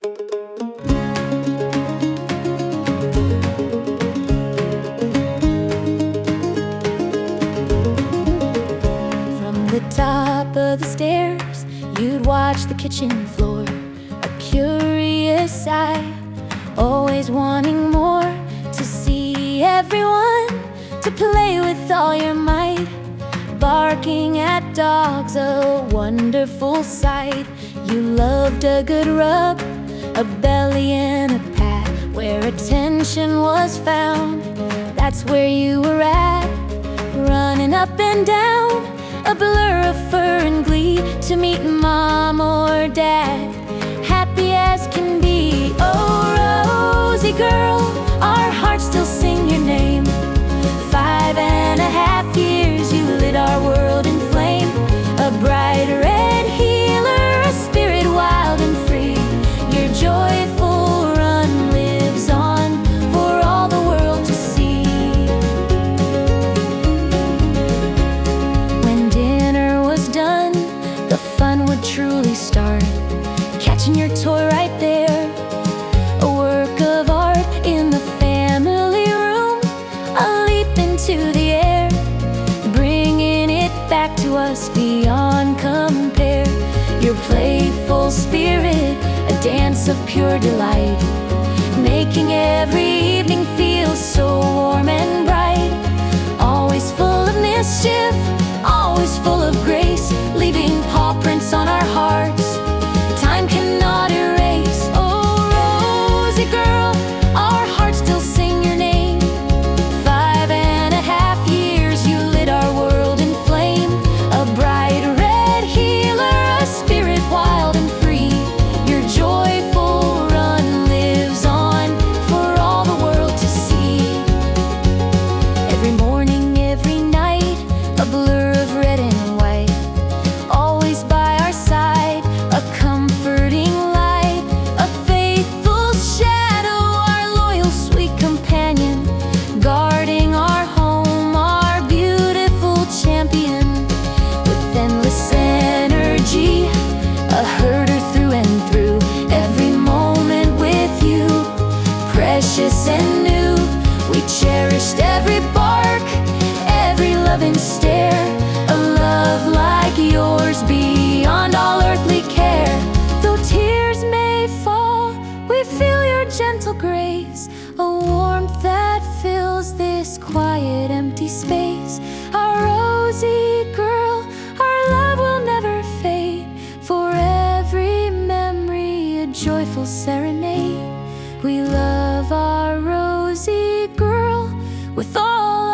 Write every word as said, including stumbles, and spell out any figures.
From the top of the stairs, you'd watch the kitchen floor, a curious eye, always wanting more, to see everyone, to play with all your might. Barking at dogs, a wonderful sight. You loved a good rub, a belly and a pat. Where attention was found, that's where you were at. Running up and down, a blur of fur and glee, to meet mom or dad, happy as can be. Oh, Rosie girl, our hearts still sing your name. Five and a half years, you lit our world in flame. A bright red healer, a spirit wild and free. Your joyful run lives on for all the world to see. When dinner was done, the fun would truly start, catching your toy right there, a work of art in the family room, a leap into the air, bringing it back to us beyond compare. Your playful spirit, a dance of pure delight, making every evening feel so warm and bright. Always full of mischief, always full of grace, leaving paw prints on our hearts time cannot erase. Oh, Rosie girl, our hearts still sing your name. Five and a half years, you lit our world in flame. A bright red healer, a spirit wild and free. Your joyful run lives on for all the world to see. Every morning, every night, a blur of red and white, always by our side, a comforting light, a faithful shadow, our loyal sweet companion, guarding our home, our beautiful champion. With endless energy, a herder through and through, every moment with you, precious and new. We cherished every bark, every loving stare, a love like yours beyond all earthly care. Though tears may fall, we feel your gentle grace, a warmth that fills this quiet empty space. Our Rosie girl, our love will never fade, for every memory a joyful serenade. We love our Rosie girl with all